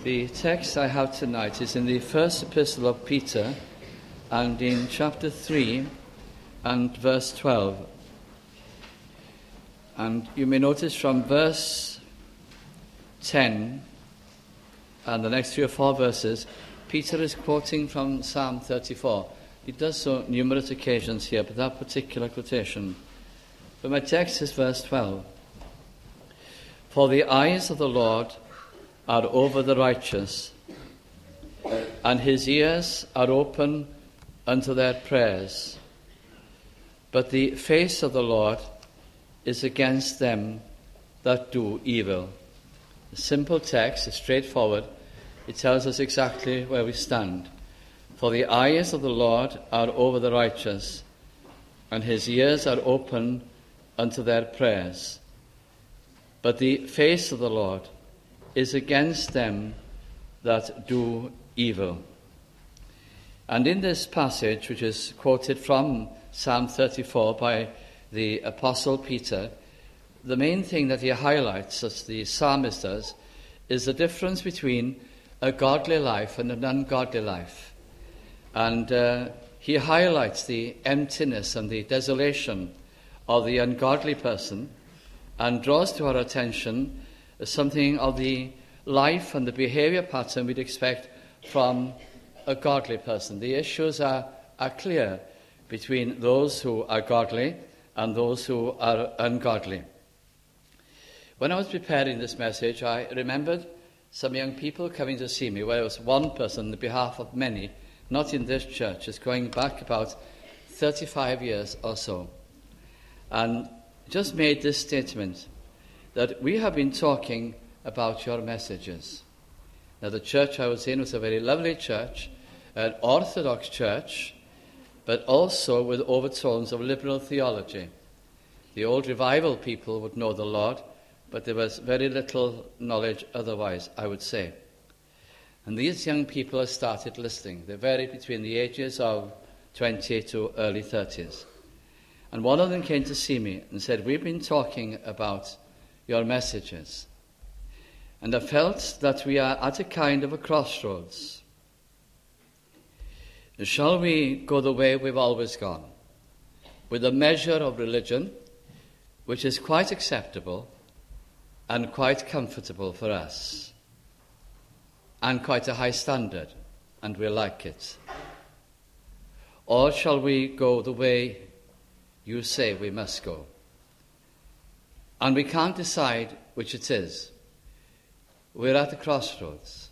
The text I have tonight is in the first epistle of Peter and in chapter 3 and verse 12. And you may notice from verse 10 and the next 3 or 4 verses, Peter is quoting from Psalm 34. He does so numerous occasions here, but that particular quotation. But my text is verse 12. For the eyes of the Lord are over the righteous, and his ears are open unto their prayers. But the face of the Lord is against them that do evil. A simple text, it's straightforward. It tells us exactly where we stand. For the eyes of the Lord are over the righteous, and his ears are open unto their prayers. But the face of the Lord is against them that do evil. And in this passage, which is quoted from Psalm 34 by the Apostle Peter, the main thing that he highlights, as the psalmist does, is the difference between a godly life and an ungodly life. And he highlights the emptiness and the desolation of the ungodly person and draws to our attention something of the life and the behavior pattern we'd expect from a godly person. The issues are clear between those who are godly and those who are ungodly. When I was preparing this message, I remembered some young people coming to see me, where it was one person on behalf of many, not in this church. It's going back about 35 years or so. And just made this statement, that we have been talking about your messages. Now, the church I was in was a very lovely church, an Orthodox church, but also with overtones of liberal theology. The old revival people would know the Lord, but there was very little knowledge otherwise, I would say. And these young people have started listening. They vary between the ages of 20 to early 30s. And one of them came to see me and said, we've been talking about your messages, and I felt that we are at a kind of a crossroads. Shall we go the way we've always gone, with a measure of religion which is quite acceptable and quite comfortable for us, and quite a high standard, and we like it? Or shall we go the way you say we must go? And we can't decide which it is. We're at the crossroads.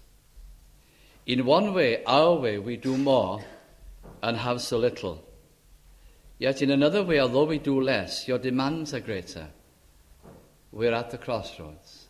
In one way, our way, we do more and have so little. Yet in another way, although we do less, your demands are greater. We're at the crossroads.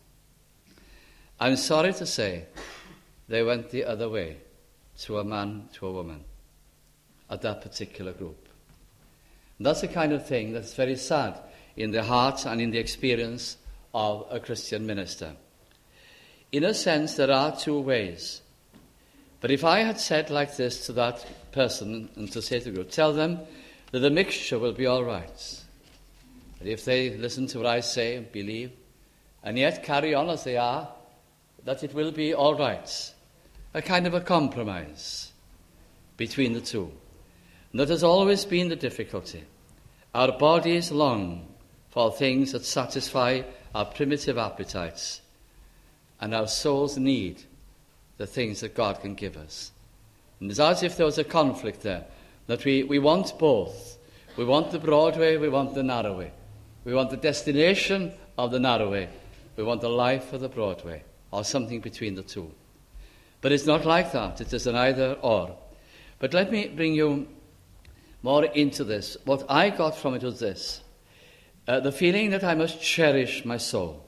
I'm sorry to say, they went the other way, to a man, to a woman, at that particular group. And that's the kind of thing that's very sad in the heart and in the experience of a Christian minister. In a sense, there are two ways. But if I had said like this to that person, and to say to the group, tell them that the mixture will be all right. That if they listen to what I say and believe, and yet carry on as they are, that it will be all right. A kind of a compromise between the two. And that has always been the difficulty. Our bodies long for things that satisfy our primitive appetites, and our souls need the things that God can give us. And it's as if there was a conflict there, that we want both. We want the broad way, we want the narrow way. We want the destination of the narrow way. We want the life of the broad way, or something between the two. But it's not like that. It is an either or. But let me bring you more into this. What I got from it was this. The feeling that I must cherish my soul.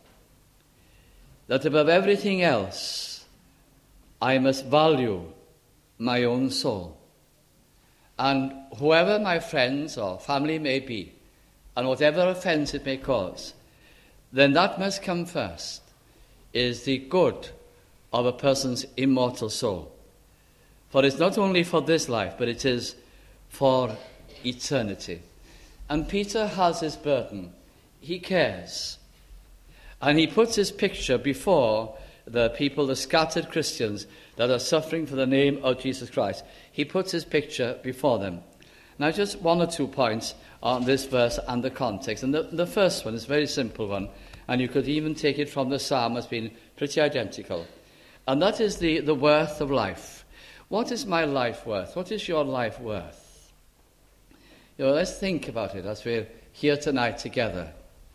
That above everything else, I must value my own soul. And whoever my friends or family may be, and whatever offense it may cause, then that must come first, is the good of a person's immortal soul. For it's not only for this life, but it is for eternity. And Peter has his burden. He cares. And he puts his picture before the people, the scattered Christians that are suffering for the name of Jesus Christ. He puts his picture before them. Now, just one or 2 points on this verse and the context. And the first one is a very simple one, and you could even take it from the psalm as being pretty identical. And that is the worth of life. What is my life worth? What is your life worth? Let's think about it as we're here tonight together.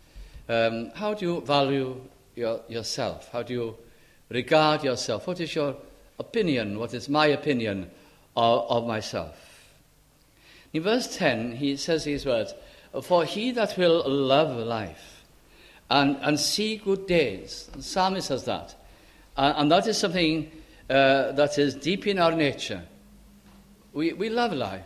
How do you value yourself? How do you regard yourself? What is your opinion? What is my opinion of myself? In verse 10, he says these words, "For he that will love life and see good days." The psalmist says that. And that is something that is deep in our nature. We love life.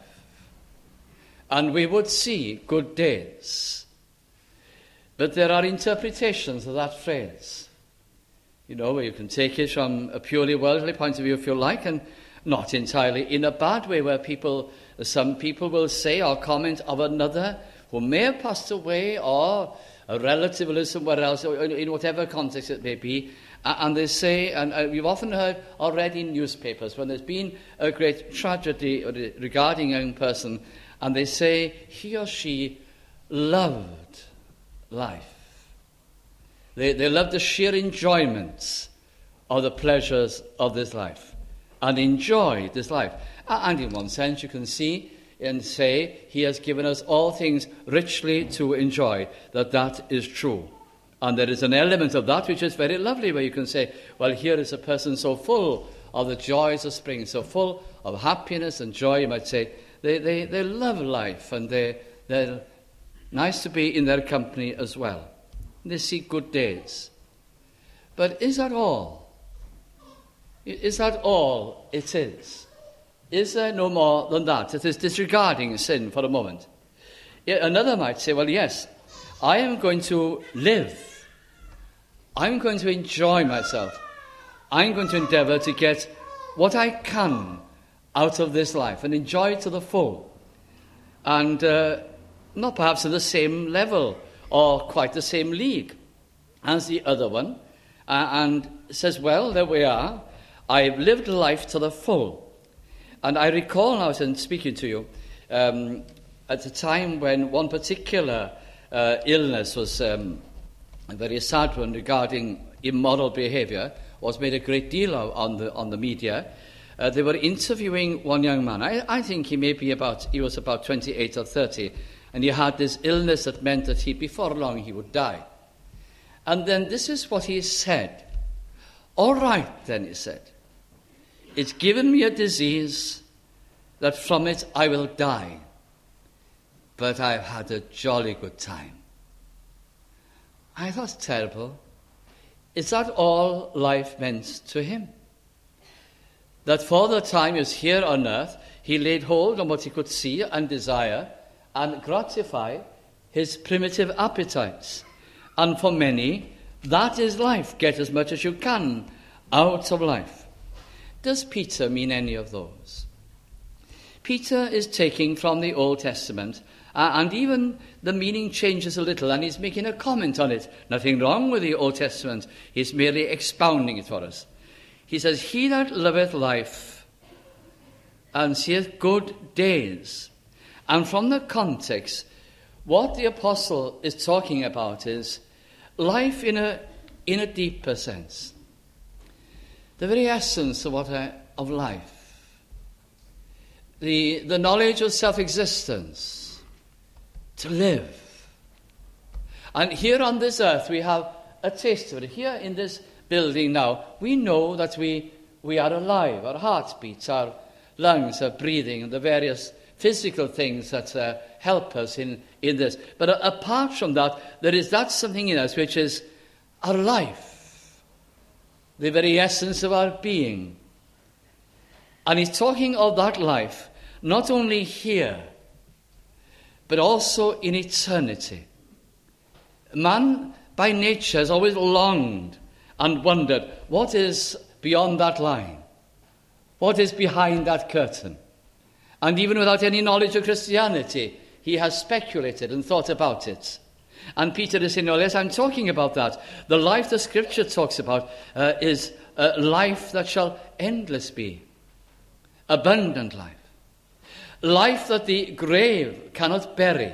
And we would see good days. But there are interpretations of that phrase. Where you can take it from a purely worldly point of view if you like, and not entirely in a bad way, where some people will say or comment of another who may have passed away, or a relative lives somewhere else, or in whatever context it may be, and they say, and we've often heard already in newspapers, when there's been a great tragedy regarding a young person, and they say he or she loved life. They loved the sheer enjoyment of the pleasures of this life, and enjoyed this life. And in one sense you can see and say he has given us all things richly to enjoy, that is true. And there is an element of that which is very lovely, where you can say, well, here is a person so full of the joys of spring, so full of happiness and joy, you might say. They love life, and they're nice to be in their company as well. They see good days. But is that all? Is that all it is? Is there no more than that? It is disregarding sin for a moment. Yet another might say, well, yes, I am going to live. I'm going to enjoy myself. I'm going to endeavour to get what I can out of this life and enjoy it to the full. And not perhaps at the same level or quite the same league as the other one. And says, well, there we are. I've lived life to the full. And I recall now, as speaking to you, at a time when one particular illness was a very sad one regarding immoral behaviour, was made a great deal of on the media. They were interviewing one young man. I think he was about 28 or 30, and he had this illness that meant that before long he would die. And then this is what he said. All right, then, he said, it's given me a disease that from it I will die, but I've had a jolly good time. I thought, terrible. Is that all life meant to him? That for the time he was here on earth, he laid hold on what he could see and desire and gratify his primitive appetites. And for many, that is life. Get as much as you can out of life. Does Peter mean any of those? Peter is taking from the Old Testament, and even the meaning changes a little, and he's making a comment on it. Nothing wrong with the Old Testament. He's merely expounding it for us. He says, he that loveth life and seeth good days. And from the context, what the apostle is talking about is life in a deeper sense. The very essence of life. The knowledge of self-existence. To live. And here on this earth we have a taste of it. Here in this building now, we know that we are alive. Our hearts beat, our lungs are breathing, and the various physical things that help us in this. But apart from that, there is that something in us which is our life, the very essence of our being. And he's talking of that life, not only here, but also in eternity. Man, by nature, has always longed and wondered, what is beyond that line? What is behind that curtain? And even without any knowledge of Christianity, he has speculated and thought about it. And Peter is saying, no, yes, I'm talking about that. The life the Scripture talks about is a life that shall endless be. Abundant life. Life that the grave cannot bury.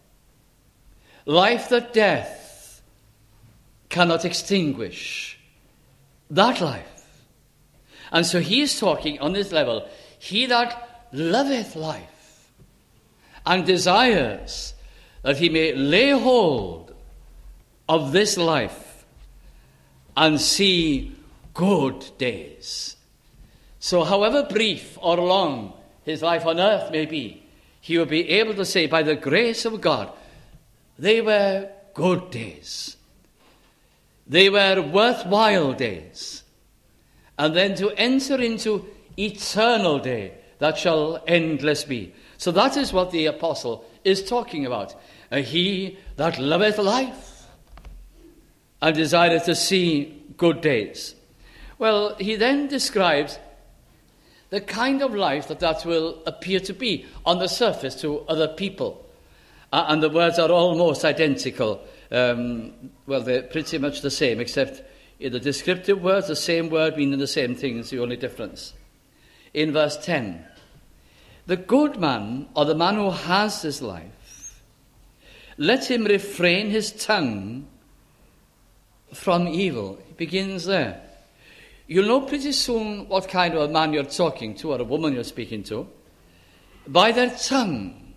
Life that death cannot extinguish. That life. And so he is talking on this level. He that loveth life and desires that he may lay hold of this life and see good days. So however brief or long his life on earth may be, he will be able to say, by the grace of God, they were good days. They were worthwhile days. And then to enter into eternal day that shall endless be. So that is what the apostle is talking about. He that loveth life and desireth to see good days. Well, he then describes the kind of life that will appear to be on the surface to other people. And the words are almost identical. Well, they're pretty much the same, except in the descriptive words, the same word meaning the same thing is the only difference. In verse 10, the good man, or the man who has this life, let him refrain his tongue from evil. He begins there. You'll know pretty soon what kind of a man you're talking to, or a woman you're speaking to, by their tongue.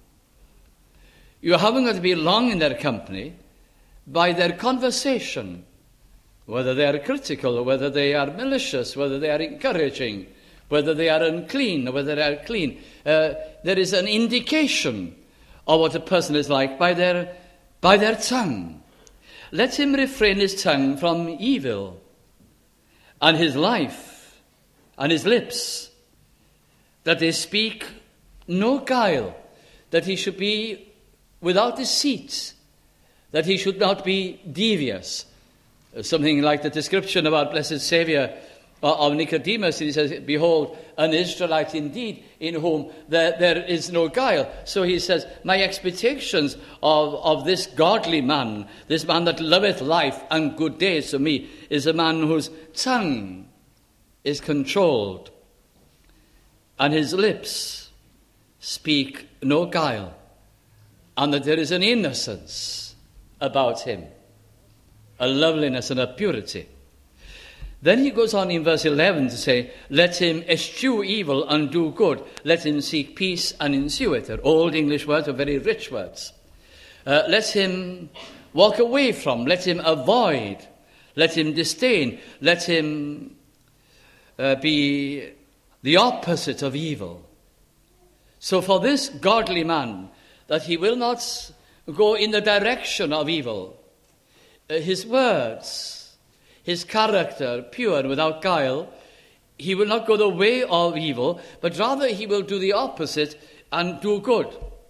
You haven't got to be long in their company, by their conversation, whether they are critical, or whether they are malicious, whether they are encouraging, whether they are unclean, or whether they are clean. There is an indication of what a person is like by their tongue. Let him refrain his tongue from evil, and his life, and his lips, that they speak no guile, that he should be without deceit, that he should not be devious. Something like the description about Blessed Saviour of Nicodemus. He says, behold, an Israelite indeed, in whom there is no guile. So he says, my expectations of this godly man, this man that loveth life and good days to me, is a man whose tongue is controlled, and his lips speak no guile, and that there is an innocence about him, a loveliness and a purity. Then he goes on in verse 11 to say, let him eschew evil and do good. Let him seek peace and ensue it. They're old English words, are very rich words. Let him walk away from, let him avoid, let him disdain, let him be the opposite of evil. So for this godly man, that he will not go in the direction of evil, his words, his character, pure and without guile, he will not go the way of evil, but rather he will do the opposite and do good.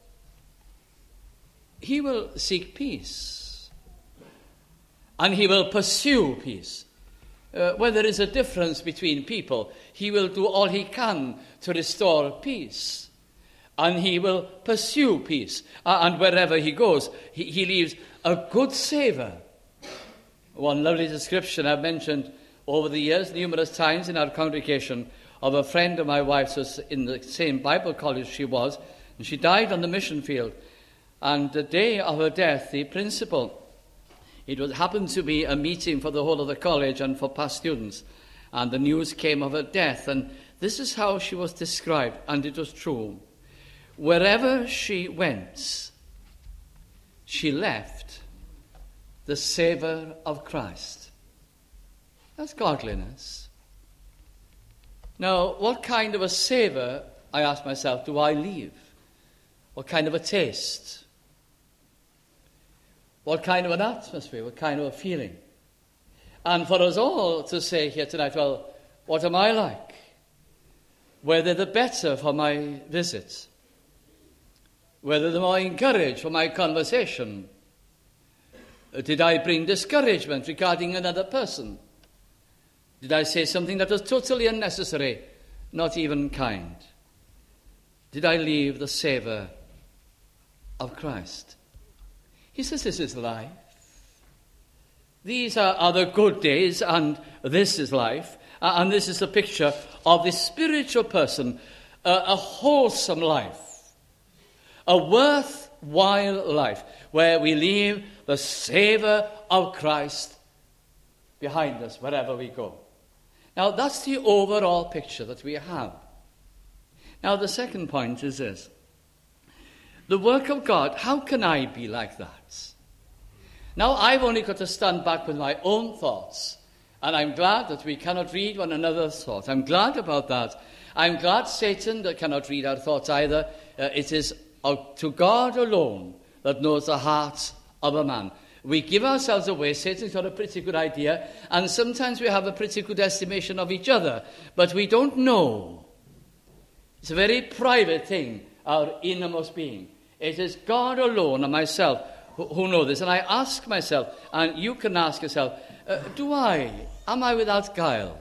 He will seek peace, and he will pursue peace. When there is a difference between people, he will do all he can to restore peace, and he will pursue peace. And wherever he goes, he leaves a good savour. One lovely description I've mentioned over the years numerous times in our congregation of a friend of my wife's was in the same Bible college she was, and she died on the mission field. And the day of her death, the principal, happened to be a meeting for the whole of the college and for past students, and the news came of her death, and this is how she was described, and it was true. Wherever she went, she left the savour of Christ. That's godliness. Now, what kind of a savour, I ask myself, do I leave? What kind of a taste? What kind of an atmosphere? What kind of a feeling? And for us all to say here tonight, well, what am I like? Whether the better for my visit, whether the more encouraged for my conversation. Did I bring discouragement regarding another person? Did I say something that was totally unnecessary, not even kind? Did I leave the savour of Christ? He says this is life. These are the good days, and this is life. And this is a picture of the spiritual person, a wholesome life, a worthwhile life, where we leave the savour of Christ behind us wherever we go. Now, that's the overall picture that we have. Now, the second point is this. The work of God, how can I be like that? Now, I've only got to stand back with my own thoughts, and I'm glad that we cannot read one another's thoughts. I'm glad about that. I'm glad Satan that cannot read our thoughts either. It is to God alone that knows the heart of a man. We give ourselves away. Satan's got a pretty good idea, and sometimes we have a pretty good estimation of each other, but we don't know. It's a very private thing, our innermost being. It is God alone and myself who know this. And I ask myself, and you can ask yourself, am I without guile?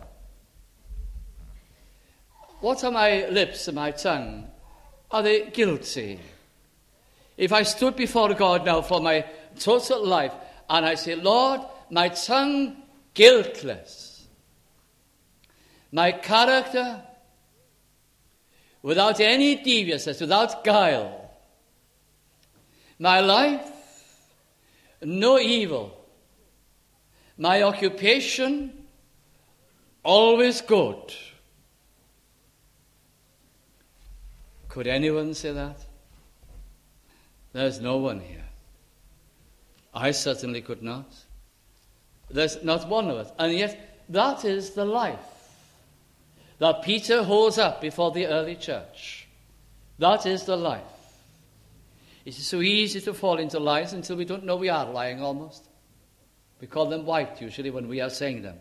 What are my lips and my tongue? Are they guilty? If I stood before God now for my total life, and I say, Lord, my tongue guiltless, my character without any deviousness, without guile, my life no evil, my occupation always good. Could anyone say that? There's no one here. I certainly could not. There's not one of us. And yet, that is the life that Peter holds up before the early church. That is the life. It is so easy to fall into lies until we don't know we are lying almost. We call them white usually when we are saying them.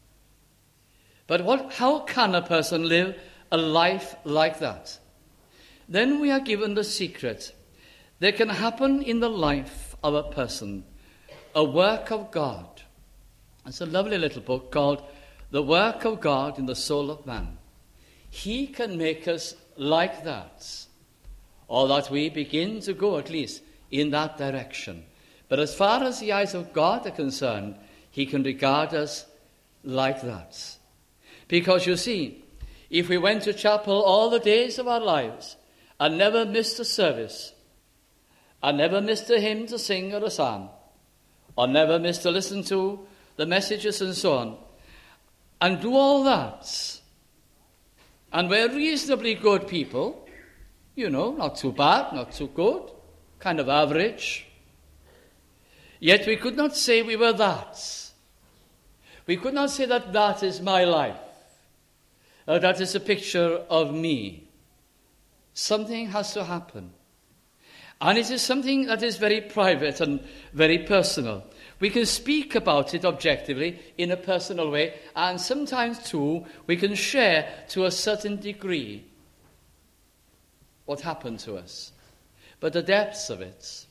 But how can a person live a life like that? Then we are given the secret. There can happen in the life of a person a work of God. It's a lovely little book called The Work of God in the Soul of Man. He can make us like that, or that we begin to go at least in that direction. But as far as the eyes of God are concerned, he can regard us like that. Because you see, if we went to chapel all the days of our lives and never missed a service, and never missed a hymn to sing or a psalm, or never missed to listen to the messages and so on, and do all that, and we're reasonably good people, not too bad, not too good, kind of average, yet we could not say we were that. We could not say that that is my life, or that is a picture of me. Something has to happen. And it is something that is very private and very personal. We can speak about it objectively in a personal way, and sometimes too we can share to a certain degree what happened to us. But the depths of it,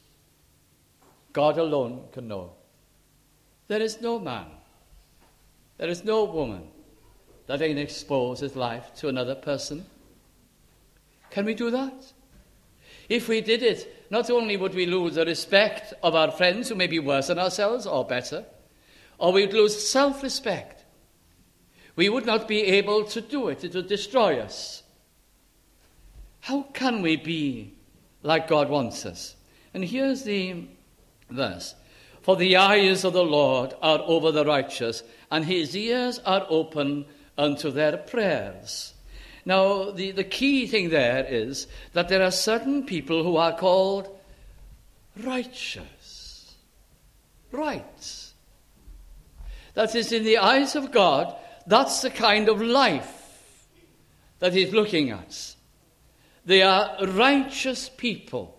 God alone can know. There is no man, there is no woman that can expose his life to another person. Can we do that? If we did it, not only would we lose the respect of our friends who may be worse than ourselves or better, or we'd lose self-respect. We would not be able to do it. It would destroy us. How can we be like God wants us? And here's the verse. For the eyes of the Lord are over the righteous, and his ears are open unto their prayers. Now, the key thing there is that there are certain people who are called righteous. Right. That is, in the eyes of God, that's the kind of life that he's looking at. They are righteous people.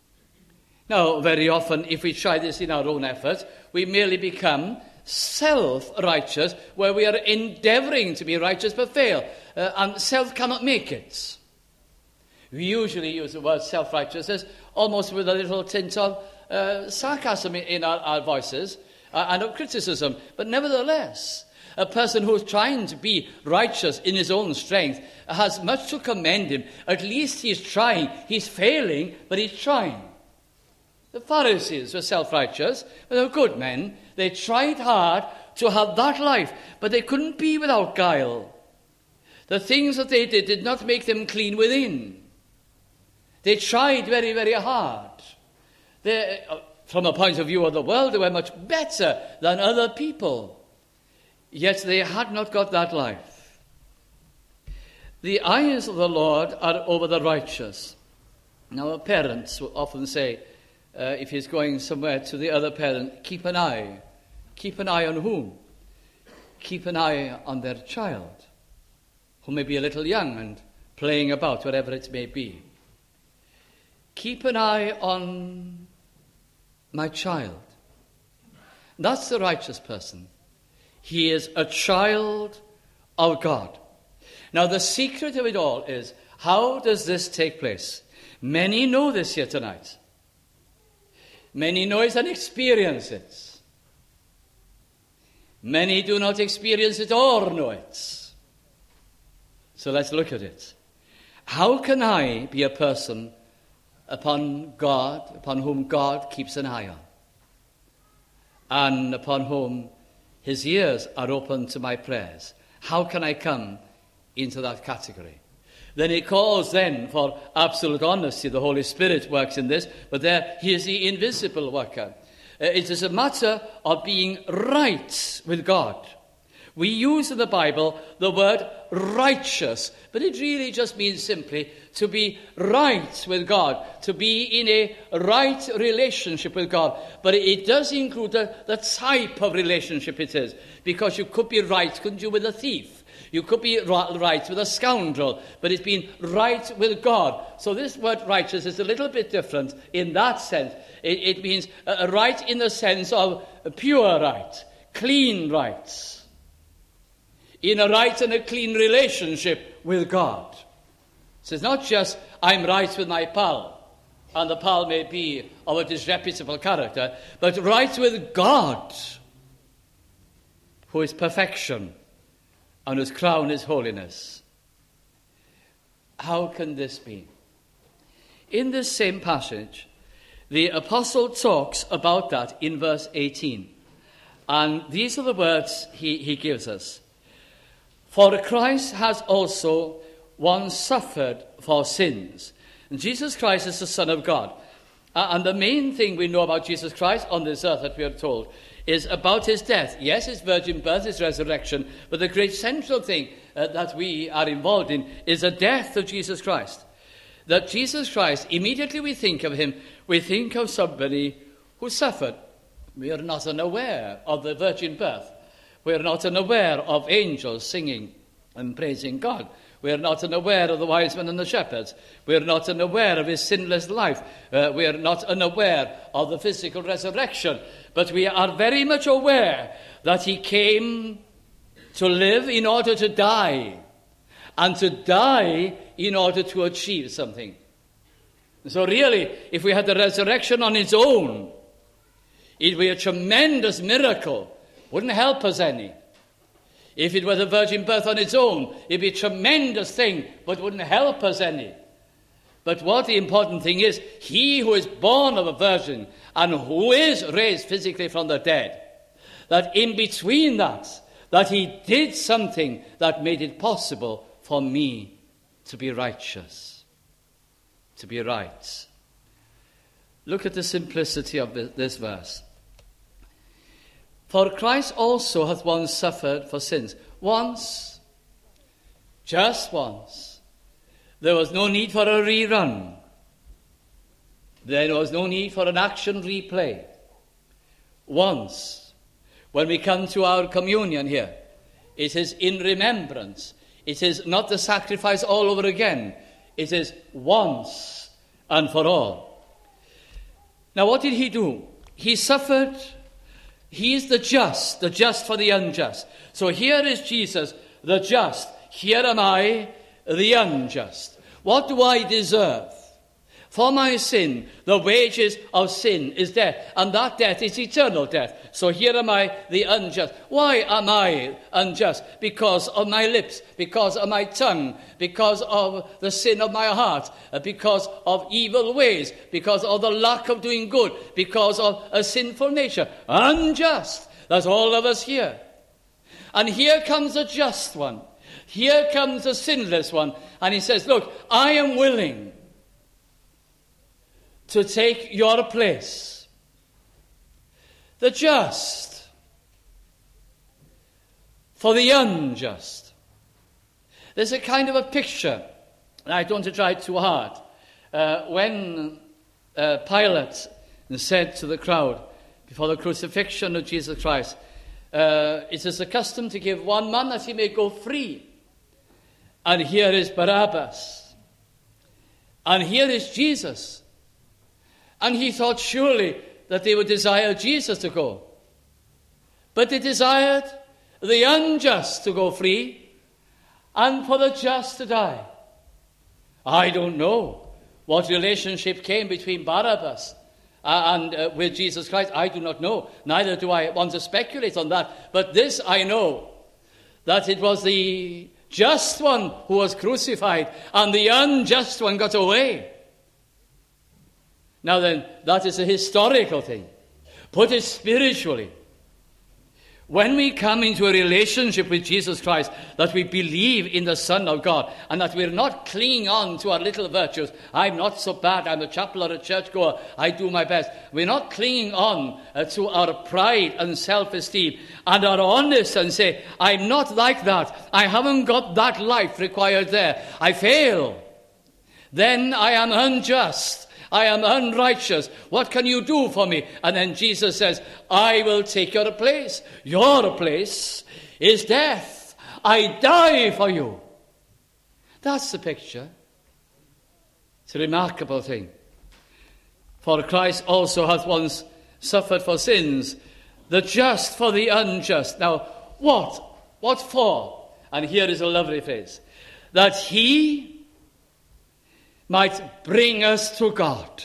Now, very often, if we try this in our own efforts, we merely become self-righteous, where we are endeavouring to be righteous but fail, and self cannot make it. We usually use the word self-righteousness almost with a little tint of sarcasm in our voices and of criticism, but nevertheless, a person who is trying to be righteous in his own strength has much to commend him. At least he's trying. He's failing, but he's trying. The Pharisees were self-righteous, but they were good men. They tried hard to have that life, but they couldn't be without guile. The things that they did not make them clean within. They tried very, very hard. From the point of view of the world, they were much better than other people. Yet they had not got that life. The eyes of the Lord are over the righteous. Now, our parents will often say, if he's going somewhere to the other parent, keep an eye. Keep an eye on whom? Keep an eye on their child, who may be a little young and playing about, whatever it may be. Keep an eye on my child. That's the righteous person. He is a child of God. Now, the secret of it all is, how does this take place? Many know this here tonight. Many know it and experience it. Many do not experience it or know it. So let's look at it. How can I be a person upon whom God keeps an eye on, and upon whom his ears are open to my prayers? How can I come into that category? Then it calls then for absolute honesty. The Holy Spirit works in this, but there he is the invisible worker. It is a matter of being right with God. We use in the Bible the word righteous, but it really just means simply to be right with God, to be in a right relationship with God. But it does include the type of relationship it is, because you could be right, couldn't you, with a thief? You could be right with a scoundrel, but it's been right with God. So this word righteous is a little bit different in that sense. It means right in the sense of pure right, clean rights, in a right and a clean relationship with God. So it's not just, I'm right with my pal, and the pal may be of a disreputable character, but right with God, who is perfection, and whose crown is holiness. How can this be? In this same passage, the apostle talks about that in verse 18. And these are the words he gives us. For Christ has also once suffered for sins. And Jesus Christ is the Son of God. And the main thing we know about Jesus Christ on this earth, that we are told, is about his death. Yes, his virgin birth, his resurrection, but the great central thing that we are involved in is the death of Jesus Christ. That Jesus Christ, immediately we think of him, we think of somebody who suffered. We are not unaware of the virgin birth. We are not unaware of angels singing and praising God. We are not unaware of the wise men and the shepherds. We are not unaware of his sinless life. We are not unaware of the physical resurrection. But we are very much aware that he came to live in order to die, and to die in order to achieve something. So really, if we had the resurrection on its own, it would be a tremendous miracle. Wouldn't help us any. If it were the virgin birth on its own, it'd be a tremendous thing, but wouldn't help us any. But what the important thing is, he who is born of a virgin and who is raised physically from the dead, that in between that he did something that made it possible for me to be righteous, to be right. Look at the simplicity of this verse. For Christ also hath once suffered for sins. Once. Just once. There was no need for a rerun. There was no need for an action replay. Once. When we come to our communion here, it is in remembrance. It is not the sacrifice all over again. It is once and for all. Now what did he do? He suffered. He is the just for the unjust. So here is Jesus, the just. Here am I, the unjust. What do I deserve? For my sin, the wages of sin is death, and that death is eternal death. So here am I, the unjust. Why am I unjust? Because of my lips, because of my tongue, because of the sin of my heart, because of evil ways, because of the lack of doing good, because of a sinful nature. Unjust. That's all of us here. And here comes the just one. Here comes the sinless one. And he says, look, I am willing to take your place. The just for the unjust. There's a kind of a picture, and I don't want to try too hard. When Pilate said to the crowd before the crucifixion of Jesus Christ, it is the custom to give one man that he may go free. And here is Barabbas. And here is Jesus. And he thought surely that they would desire Jesus to go. But they desired the unjust to go free and for the just to die. I don't know what relationship came between Barabbas and with Jesus Christ. I do not know. Neither do I want to speculate on that. But this I know, that it was the just one who was crucified and the unjust one got away. Now then, that is a historical thing. Put it spiritually. When we come into a relationship with Jesus Christ, that we believe in the Son of God, and that we're not clinging on to our little virtues. I'm not so bad, I'm a chapel or a churchgoer, I do my best. We're not clinging on to our pride and self-esteem, and are honest and say, I'm not like that. I haven't got that life required there. I fail. Then I am unjust. I am unrighteous. What can you do for me? And then Jesus says, I will take your place. Your place is death. I die for you. That's the picture. It's a remarkable thing. For Christ also hath once suffered for sins, the just for the unjust. Now, what? What for? And here is a lovely phrase. That he might bring us to God.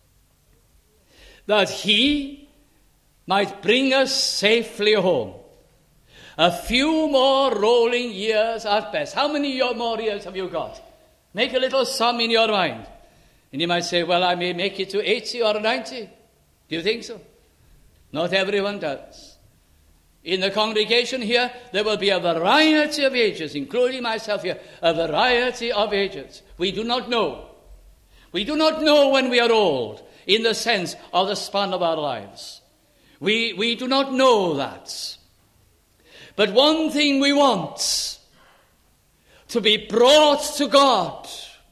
That he might bring us safely home. A few more rolling years at best. How many more years have you got? Make a little sum in your mind. And you might say, well, I may make it to 80 or 90. Do you think so? Not everyone does. In the congregation here, there will be a variety of ages, including myself here, a variety of ages. We do not know. We do not know when we are old, in the sense of the span of our lives. We do not know that. But one thing we want, to be brought to God.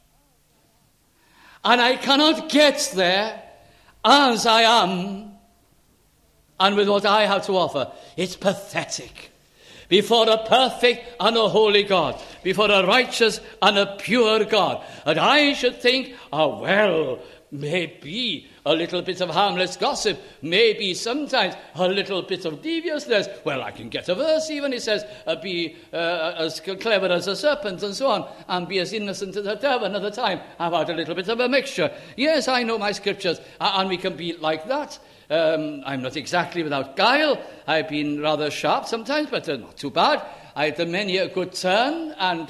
And I cannot get there as I am and with what I have to offer. It's pathetic. Before a perfect and a holy God, before a righteous and a pure God. And I should think, well, maybe a little bit of harmless gossip, maybe sometimes a little bit of deviousness. Well, I can get a verse even, it says, be as clever as a serpent and so on, and be as innocent as a dove. Another time, I've had a little bit of a mixture. Yes, I know my scriptures, and we can be like that. I'm not exactly without guile. I've been rather sharp sometimes, but not too bad. I had many a good turn, and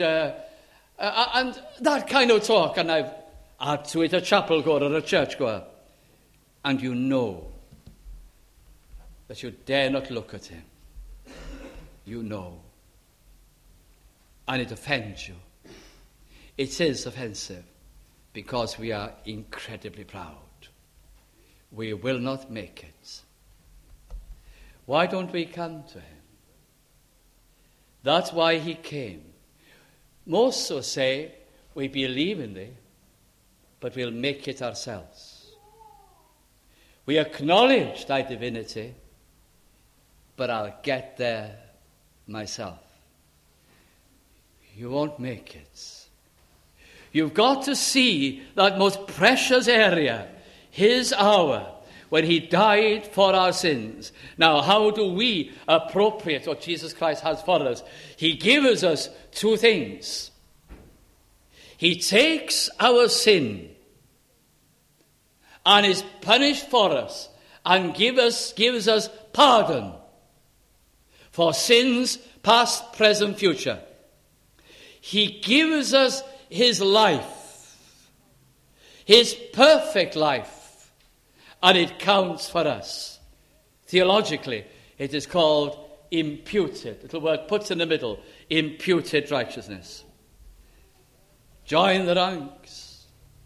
that kind of talk, and I've add to it a chapel goer or a church goer, and you know that you dare not look at him. You know. And it offends you. It is offensive because we are incredibly proud. We will not make it. Why don't we come to him? That's why he came. Most so say, we believe in thee, but we'll make it ourselves. We acknowledge thy divinity, but I'll get there myself. You won't make it. You've got to see that most precious area, his hour, when he died for our sins. Now, how do we appropriate what Jesus Christ has for us? He gives us two things. He takes our sin and is punished for us and gives us pardon for sins past, present, future. He gives us his life, his perfect life, and it counts for us. Theologically, it is called imputed. Little word put in the middle, imputed righteousness. Join the ranks.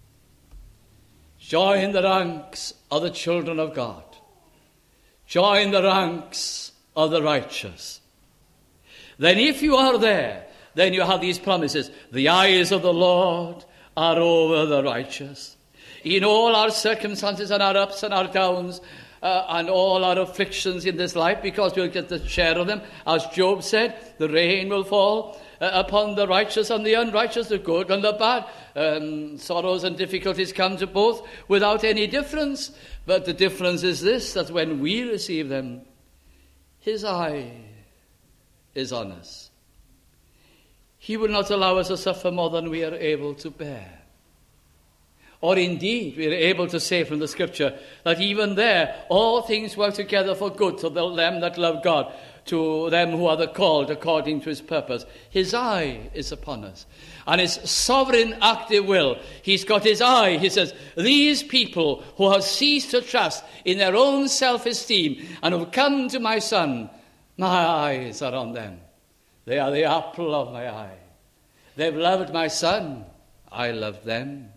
Join the ranks of the children of God. Join the ranks of the righteous. Then if you are there, then you have these promises. The eyes of the Lord are over the righteous. In all our circumstances and our ups and our downs and all our afflictions in this life, because we'll get the share of them, as Job said, the rain will fall upon the righteous and the unrighteous, the good and the bad. Sorrows and difficulties come to both without any difference. But the difference is this, that when we receive them, his eye is on us. He will not allow us to suffer more than we are able to bear. Or indeed, we are able to say from the Scripture that even there, all things work together for good to them that love God, to them who are the called according to his purpose. His eye is upon us. And his sovereign active will, he's got his eye. He says, these people who have ceased to trust in their own self-esteem and have come to my Son, my eyes are on them. They are the apple of my eye. They've loved my Son. I love them.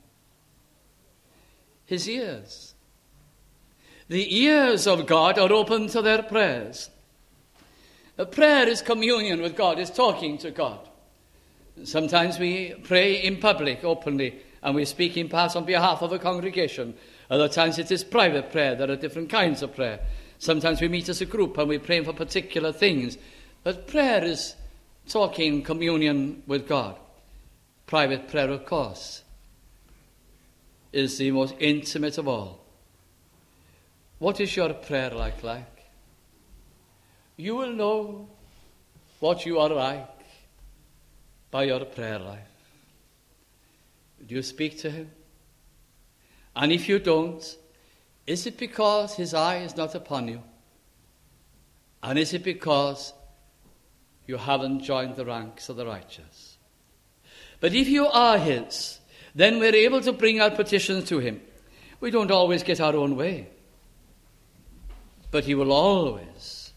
His ears. The ears of God are open to their prayers. A prayer is communion with God, is talking to God. Sometimes we pray in public, openly, and we speak in part on behalf of a congregation. Other times it is private prayer. There are different kinds of prayer. Sometimes we meet as a group and we pray for particular things. But prayer is talking communion with God. Private prayer, of course, is the most intimate of all. What is your prayer life like? You will know what you are like by your prayer life. Do you speak to him? And if you don't, is it because his eye is not upon you? And is it because you haven't joined the ranks of the righteous? But if you are his, then we're able to bring our petitions to him. We don't always get our own way. But he will always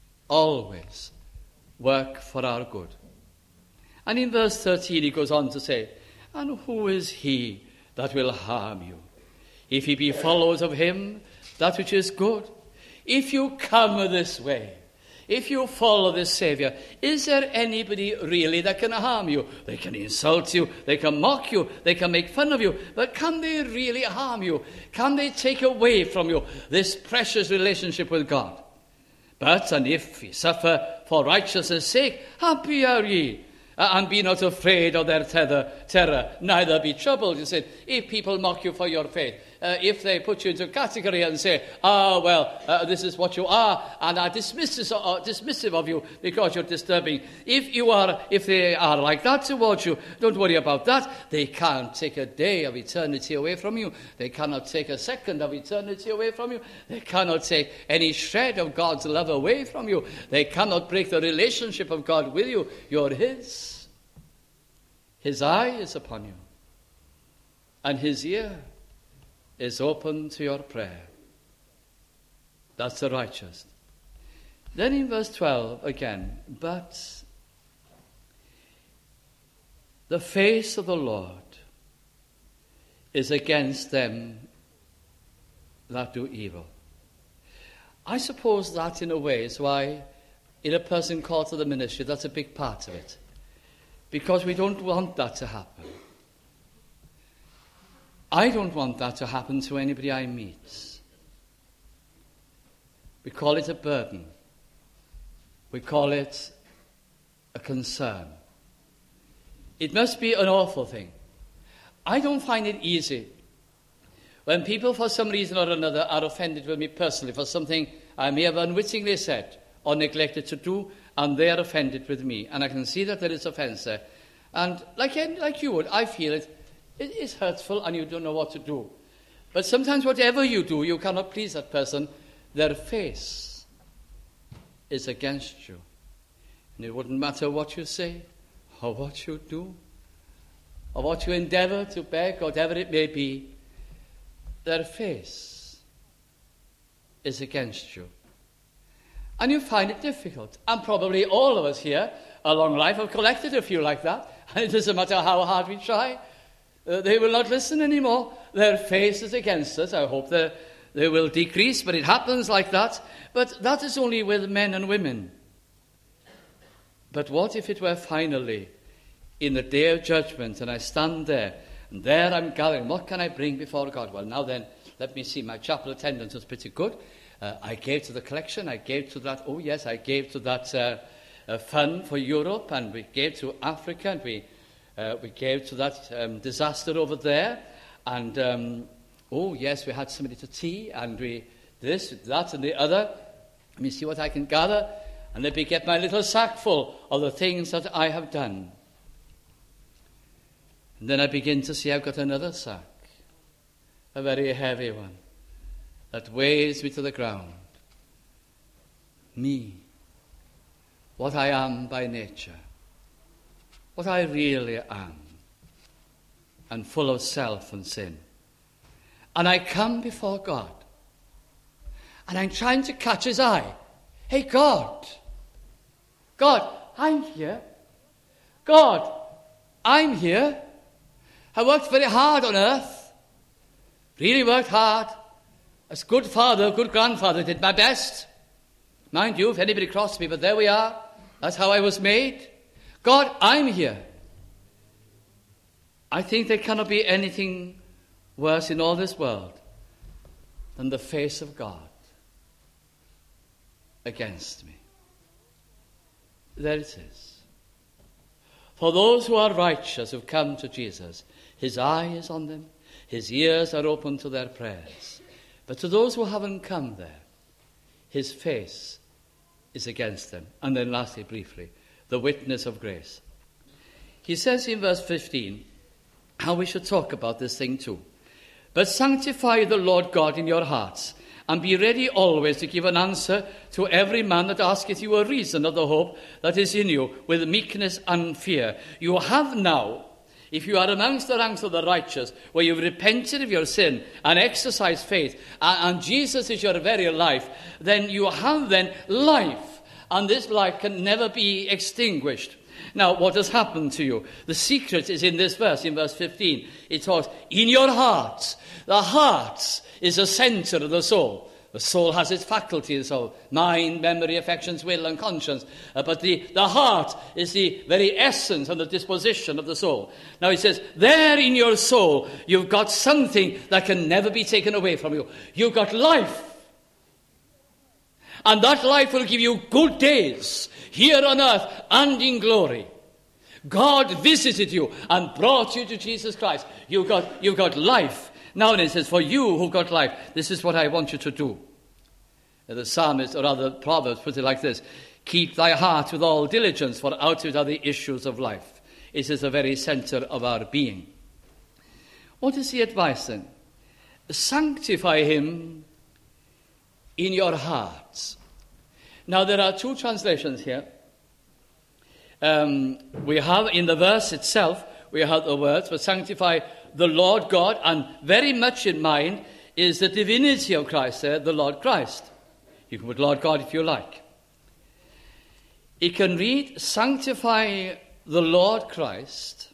work for our good. And in verse 13 he goes on to say, and who is he that will harm you? If ye be followers of him, that which is good. If you come this way, if you follow this Saviour, is there anybody really that can harm you? They can insult you, they can mock you, they can make fun of you, but can they really harm you? Can they take away from you this precious relationship with God? But, and if ye suffer for righteousness' sake, happy are ye, and be not afraid of their terror, neither be troubled. He said, if people mock you for your faith, if they put you into a category and say, this is what you are, and are dismissive of you because you're disturbing. If they are like that towards you, don't worry about that. They can't take a day of eternity away from you. They cannot take a second of eternity away from you. They cannot take any shred of God's love away from you. They cannot break the relationship of God with you. You're his. His eye is upon you, and his ear is open to your prayer. That's the righteous. Then in verse 12 again, but the face of the Lord is against them that do evil. I suppose that in a way is why in a person called to the ministry, that's a big part of it. Because we don't want that to happen. I don't want that to happen to anybody I meet. We call it a burden. We call it a concern. It must be an awful thing. I don't find it easy when people for some reason or another are offended with me personally for something I may have unwittingly said or neglected to do, and they are offended with me. And I can see that there is offence there. And like you would, I feel it is hurtful and you don't know what to do. But sometimes whatever you do, you cannot please that person. Their face is against you. And it wouldn't matter what you say, or what you do, or what you endeavor to beg, whatever it may be, their face is against you. And you find it difficult. And probably all of us here along life have collected a few like that. And it doesn't matter how hard we try, they will not listen anymore. Their face is against us. I hope they will decrease, but it happens like that. But that is only with men and women. But what if it were finally in the day of judgment, and I stand there, and there I'm gathering, what can I bring before God? Well, now then, let me see, my chapel attendance was pretty good. I gave to the collection, I gave to that, I gave to that fund for Europe, and we gave to Africa, and we gave to that disaster over there, and we had somebody to tea, and we this, that, and the other. Let me see what I can gather, and let me get my little sack full of the things that I have done. And then I begin to see I've got another sack, a very heavy one, that weighs me to the ground. Me, what I am by nature, what I really am, and full of self and sin. And I come before God, and I'm trying to catch his eye. Hey, God, I'm here. God, I'm here. I worked very hard on earth. Really worked hard. As good father, good grandfather, did my best. Mind you, if anybody crossed me, but there we are. That's how I was made. God, I'm here. I think there cannot be anything worse in all this world than the face of God against me. There it is. For those who are righteous, who've come to Jesus, his eye is on them, his ears are open to their prayers. But to those who haven't come there, his face is against them. And then lastly, briefly, the witness of grace. He says in verse 15 how we should talk about this thing too. But sanctify the Lord God in your hearts, and be ready always to give an answer to every man that asketh you a reason of the hope that is in you, with meekness and fear. You have now, if you are amongst the ranks of the righteous, where you've repented of your sin and exercised faith, and Jesus is your very life, then you have then life, and this life can never be extinguished. Now, what has happened to you? The secret is in this verse, in verse 15. It talks, in your hearts. The heart is the center of the soul. The soul has its faculties of mind, memory, affections, will, and conscience. But the heart is the very essence and the disposition of the soul. Now he says, there in your soul, you've got something that can never be taken away from you. You've got life. And that life will give you good days here on earth and in glory. God visited you and brought you to Jesus Christ. You've got life. Now it says, for you who got life, this is what I want you to do. The psalmist, or rather Proverbs, put it like this: keep thy heart with all diligence, for out of it are the issues of life. It is the very center of our being. What is the advice then? Sanctify him in your hearts. Now there are two translations here. We have in the verse itself, we have the words, but sanctify the Lord God, and very much in mind is the divinity of Christ there, the Lord Christ. You can put Lord God if you like. It can read, sanctify the Lord Christ,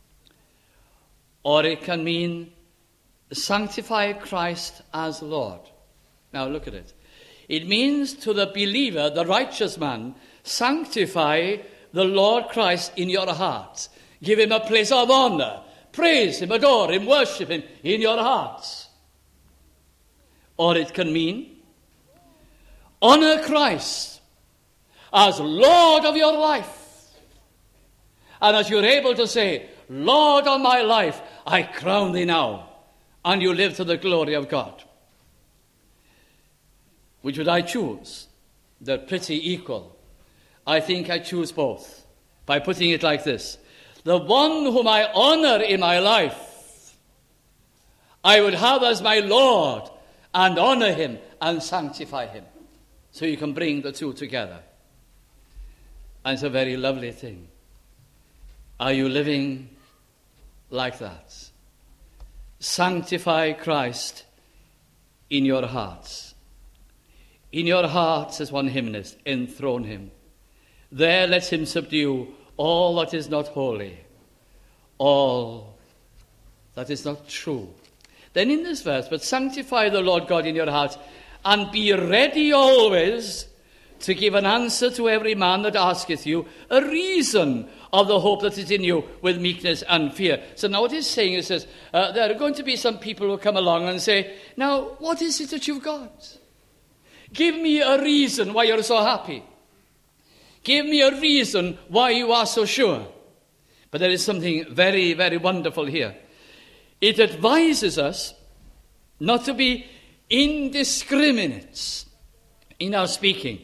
or it can mean, sanctify Christ as Lord. Now look at it. It means to the believer, the righteous man, sanctify the Lord Christ in your heart. Give him a place of honor. Praise him, adore him, worship him in your hearts. Or it can mean, honor Christ as Lord of your life. And as you're able to say, Lord of my life, I crown thee now. And you live to the glory of God. Which would I choose? They're pretty equal. I think I choose both, by putting it like this. The one whom I honor in my life I would have as my Lord and honor him and sanctify him. So you can bring the two together. And it's a very lovely thing. Are you living like that? Sanctify Christ in your hearts. In your hearts, as one hymnist, enthrone him. There let him subdue all that is not holy, all that is not true. Then in this verse, but sanctify the Lord God in your heart, and be ready always to give an answer to every man that asketh you a reason of the hope that is in you with meekness and fear. So now what he's saying is this, there are going to be some people who come along and say, now, what is it that you've got? Give me a reason why you're so happy. Give me a reason why you are so sure. But there is something very, very wonderful here. It advises us not to be indiscriminate in our speaking.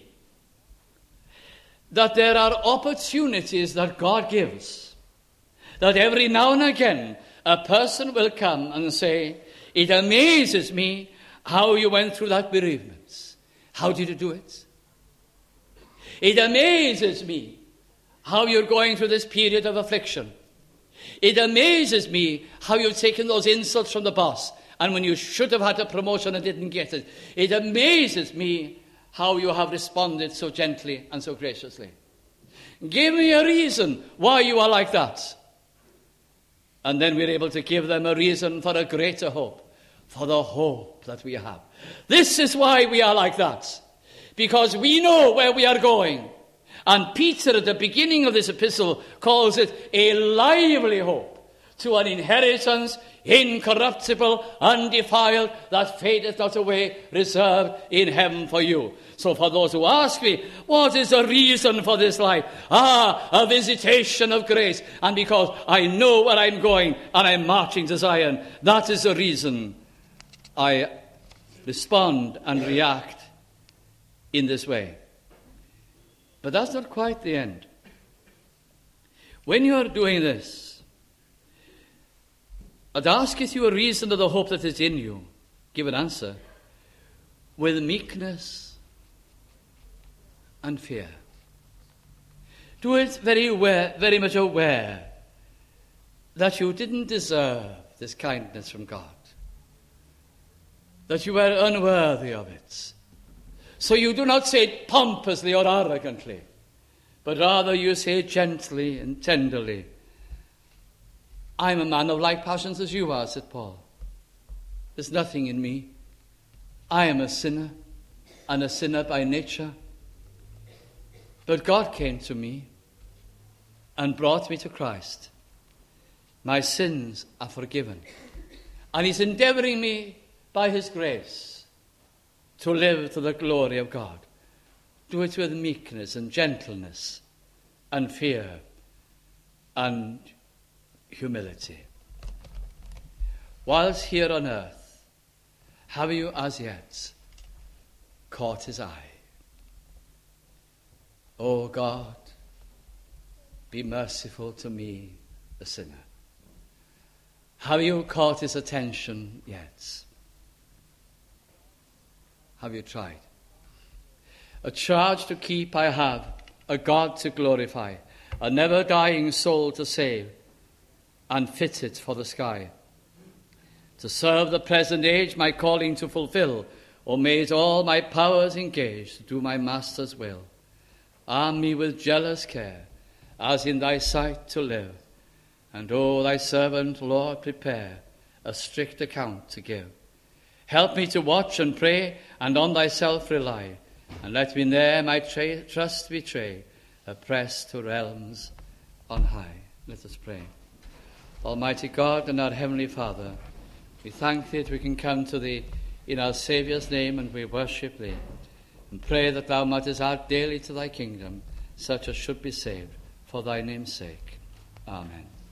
That there are opportunities that God gives. That every now and again a person will come and say, it amazes me how you went through that bereavement. How did you do it? It amazes me how you're going through this period of affliction. It amazes me how you've taken those insults from the boss, and when you should have had a promotion and didn't get it. It amazes me how you have responded so gently and so graciously. Give me a reason why you are like that. And then we're able to give them a reason for a greater hope, for the hope that we have. This is why we are like that, because we know where we are going. And Peter, at the beginning of this epistle, calls it a lively hope to an inheritance incorruptible, undefiled, that fadeth not away, reserved in heaven for you. So for those who ask me, what is the reason for this life? A visitation of grace. And because I know where I'm going and I'm marching to Zion, that is the reason I respond and react in this way. But that's not quite the end. When you are doing this, and asketh you a reason of the hope that is in you, give an answer with meekness and fear. Do it very much aware that you didn't deserve this kindness from God, that you were unworthy of it. So you do not say it pompously or arrogantly, but rather you say gently and tenderly, I'm a man of like passions as you are, said Paul. There's nothing in me. I am a sinner, and a sinner by nature. But God came to me and brought me to Christ. My sins are forgiven. And he's endeavoring me by his grace to live to the glory of God. Do it with meekness and gentleness and fear and humility. Whilst here on earth, have you as yet caught his eye? O God, be merciful to me, a sinner. Have you caught his attention yet? Have you tried? A charge to keep I have, a God to glorify, a never-dying soul to save, and fitted for the sky. To serve the present age, my calling to fulfill, O may all my powers engage to do my Master's will. Arm me with jealous care, as in thy sight to live, and O thy servant, Lord, prepare a strict account to give. Help me to watch and pray, and on thyself rely, and let me ne'er my trust betray, oppressed to realms on high. Let us pray. Almighty God and our Heavenly Father, we thank thee that we can come to thee in our Saviour's name, and we worship thee, and pray that thou mightest add daily to thy kingdom such as should be saved for thy name's sake. Amen.